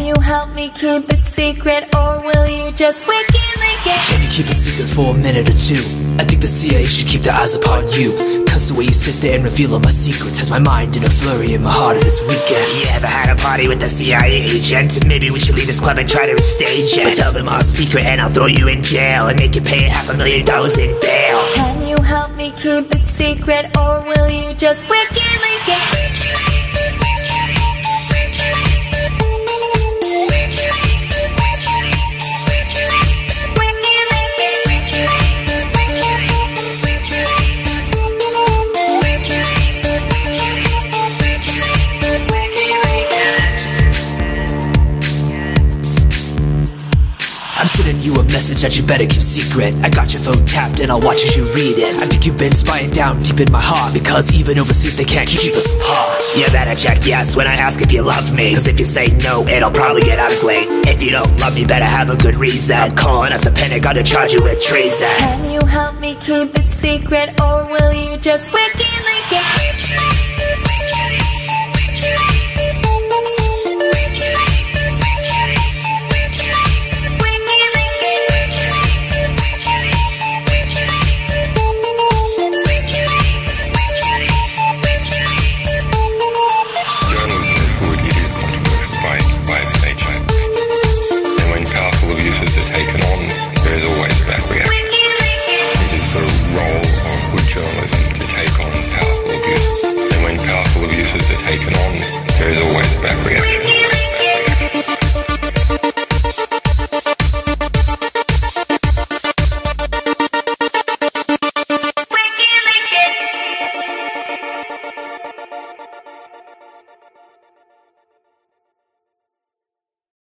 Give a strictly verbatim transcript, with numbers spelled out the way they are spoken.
you help me keep a secret, or will you just WikiLeaks it? Can you keep a secret for a minute or two? I think the C I A should keep their eyes upon you, cause the way you sit there and reveal all my secrets has my mind in a flurry and my heart at its weakest. You ever had a party with a C I A agent? Maybe we should leave this club and try to restage it. But tell them our secret and I'll throw you in jail and make you pay half a million dollars in bail. Can you help me keep a secret, or will you just WikiLeaks it? I'm sending you a message that you better keep secret. I got your phone tapped and I'll watch as you read it. I think you've been spying down deep in my heart, because even overseas they can't keep us apart. You better check yes when I ask if you love me, cause if you say no, it'll probably get ugly. If you don't love me, better have a good reason. I'm calling up the Pentagon to charge you with treason. Can you help me keep a secret, or will you just WikiLeaks it?